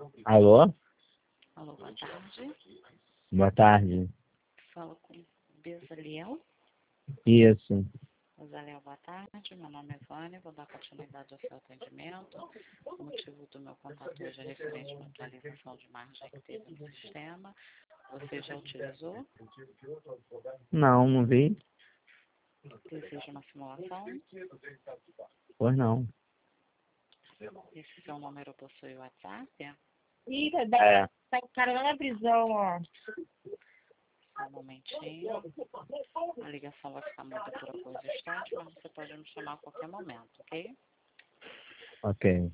Alô? Alô, boa tarde. Boa tarde. Falo com Bezaliel. Isso. Bezaliel, boa tarde. Meu nome é Vânia. Vou dar continuidade ao seu atendimento. O motivo do meu contato hoje é referente a uma atualização de margem que teve no sistema. Você já utilizou? Não vi. Deseja uma simulação? Pois não. Esse seu número possui WhatsApp? É. Tá o cara lá na prisão, ó. Só um momentinho. A ligação vai ficar muda por alguns instantes, mas você pode me chamar a qualquer momento, ok? Ok.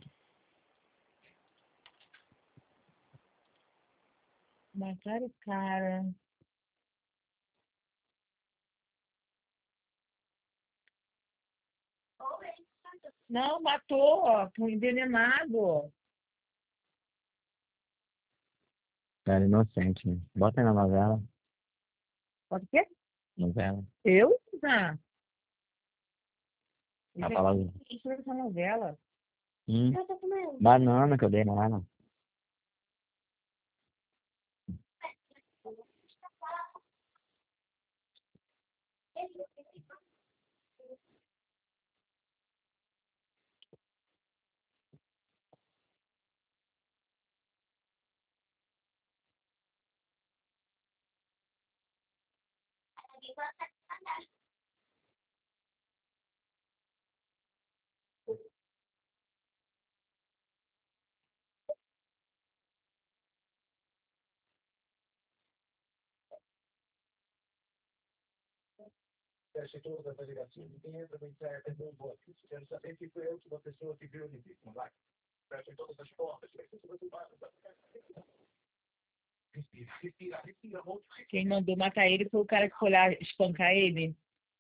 Mataram o cara. Não, matou, ó. Foi envenenado. Cara inocente, né? Bota aí na novela. Pode quê? Novela. Eu? Ah. Vai falar. Isso é essa novela. Banana que eu dei nela. Quem mandou matar ele foi o cara que foi lá espancar ele.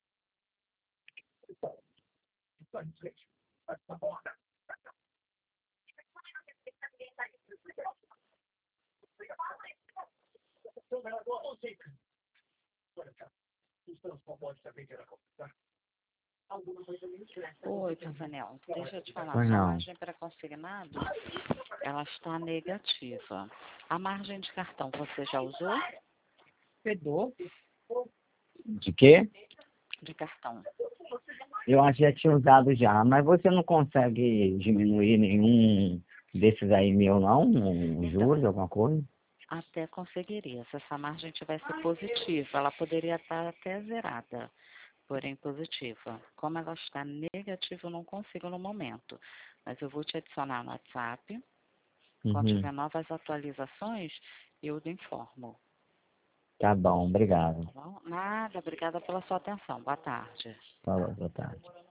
Oi, Tanzanel. Deixa eu te falar. Pois Sua não. margem para consignado, ela está negativa. A margem de cartão você já usou? Fedor. De quê? De cartão. Eu acho que já tinha usado já, mas você não consegue diminuir nenhum desses aí meu, não? Um juros, alguma coisa? Até conseguiria. Se essa margem tivesse positiva, ela poderia estar até zerada, porém positiva. Como ela está negativa, eu não consigo no momento. Mas eu vou te adicionar no WhatsApp. Quando Uhum. tiver novas atualizações, eu lhe informo. Tá bom, obrigado. Tá bom? Nada, obrigada pela sua atenção. Boa tarde. Falou, boa tarde.